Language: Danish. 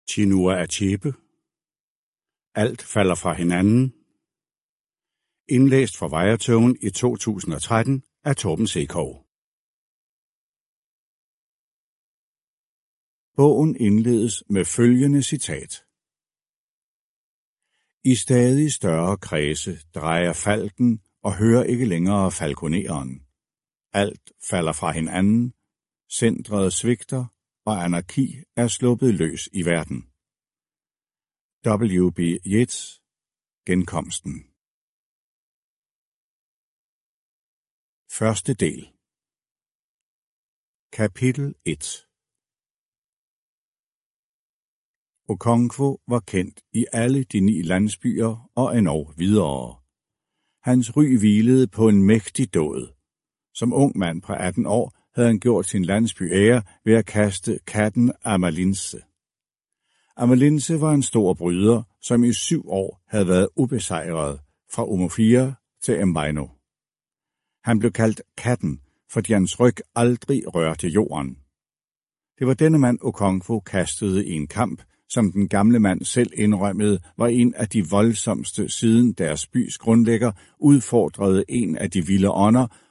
Chinua Achebe. Alt falder fra hinanden. Indlæst for Weyertungen i 2013 af Torben Sekov. Bogen indledes med følgende citat. I stadig større kredse drejer falken og hører ikke længere falkoneren. Alt falder fra hinanden, centret svigter, og anarki er sluppet løs i verden. W.B. Yeats, Genkomsten. Første del. Kapitel 1. Okonkwo var kendt i alle de 9 landsbyer og endog videre. Hans ry hvilede på en mægtig dåd. Som ung mand på 18 år havde han gjort sin landsby ære ved at kaste katten Amalinse. Amalinse var en stor bryder, som i 7 år havde været ubesejret fra Omofia til Mbaino. Han blev kaldt katten, fordi hans ryg aldrig rørte jorden. Det var denne mand Okonkwo kastede i en kamp, som den gamle mand selv indrømmede var en af de voldsomste siden deres bys grundlægger udfordrede en af de vilde ånder